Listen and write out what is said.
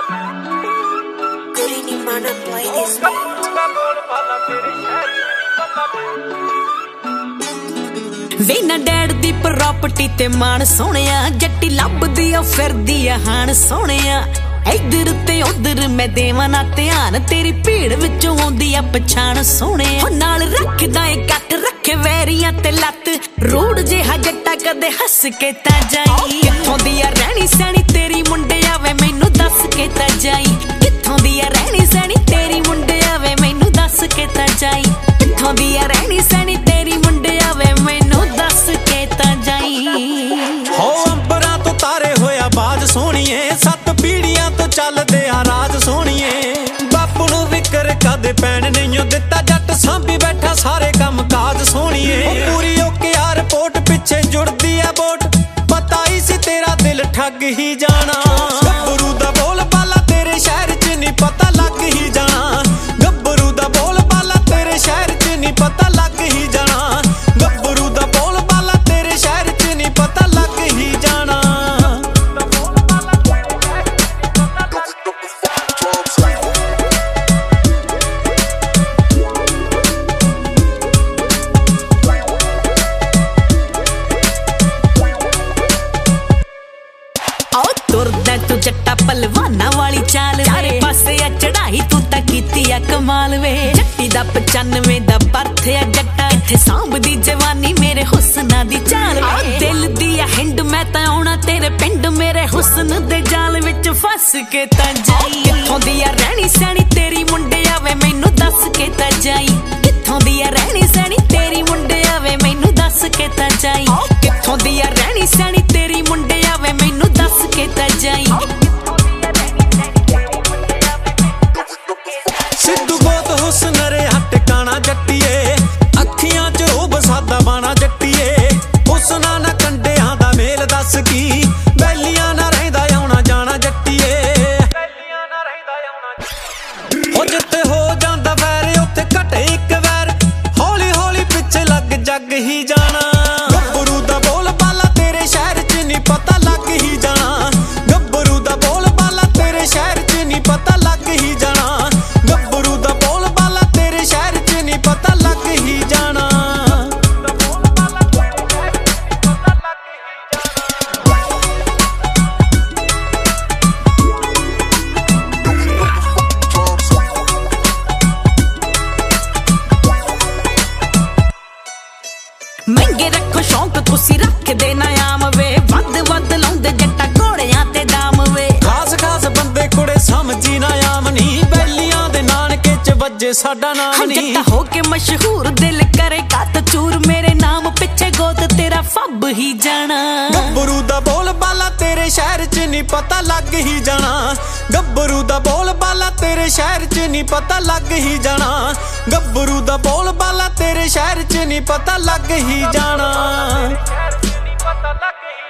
वे ना डैड दी प्रॉपर्टी ते मान सोहणिया जट्टी लभदी आ फिरदी आ हाण सोहणिया इधर ते उधर मैं देवां ना ध्यान तेरी भीड़ विचों आउंदी आ पछाण सोहणिया नाल रखदा ए कट रखे वैरियां ते लत रूड़ जिहा जट्टा कदे हस के ता जाई कित्थों दी आ रहनी सैनी तेरी मुंडिया वे मैनू दस के ता जाई कित्थों दी आ रहनी सैनी तेरी मुंडिया वे मैनू दस के ता जाई कित्थों दी आ रहनी सैनी तेरी मुंडिया वे मैनू दस के ता जाई हो अंबरां तो तारे होया बाज सोहणीए सत पीढ़ियां तो चलदे आ राज सोहणीए बापू नूं विकर कदे पैण नहीं दिता जट सांभी बैठा सारे काम काज सोहणीए पूरी ओके आ रिपोर्ट पिछे जुड़दी है वोट पता ही सी तेरा दिल ठग ही जाना गब्बरू दा बोल बाला तेरे शहर च नहीं पता लग ही जाना गब्बरू दा बोल बाला तेरे शहर च नहीं पता लग ही जाना गब्बरू दा बोल बाला तेरे शहर च नहीं पता लग ही जाना तुरदा तू जट्टा पलवाना वाली चाल चारे पासे आ चढ़ाई तू तां कीती आ कमाल वे जट्टी दा 95 दा बर्थ आ जट्टा इत्थे सांभदी जवानी मेरे हुस्ना दी चाल वे दिल दी आ हिंड मैं तां आउणा तेरे पिंड मेरे हुस्न दे जाल विच फस के तां जाई कित्थों दी आ रहनी सैनी तेरी मुंडिया वे मैनू दस के तां जाई कित्थों दी आ रहनी सैनी तेरी मुंडिया वे मैनू दस के तां जाई कित्थों दी आ रहनी सैनी तेरी मुंडिया वे मैनू दस के तां जाई सिद्धू बहुत हुस्न रेहा टिकाणा जट्टीए अखियां च रोब सादा बाणा जट्टीए हुस्ना ना कंडियां दा मेल दस की बैलियां ना रहिंदा आउणा जाना जट्टीए हो जिथे हो जांदा वैर उत्थे घटे इक वैर हौली हौली पिछे लग जग ही जाना गब्बरू दा बोल बाला तेरे शहर च नहीं पता लग ही जाना गब्बरू दा बोल बाला तेरे शहर च नहीं पता लग ही जाना गब्बरू दा बोल बाला तेरे शहर च नहीं पता लग ही जाना महंगे रखो शौक तुसी रख देना आम वे वध वध लाउंदे जट्टा घोड़ियां ते दाम वे खास खास बंदे कुड़े समझी ना आम नी बैलियां दे नानके च वज्जे साडा नाम नी जट्टा होके मशहूर दिल करे कत चूर मेरे नाम पिछे गोद तेरा फब ही जाना गब्बरू दा बोल बाला तेरे शहर च नहीं पता लग ही जाना गब्बरू दा बोल बाला तेरे शहर च नहीं पता लग ही जाना गब्बरू दा बोल बाला तेरे शहर च नहीं पता लग ही जाना।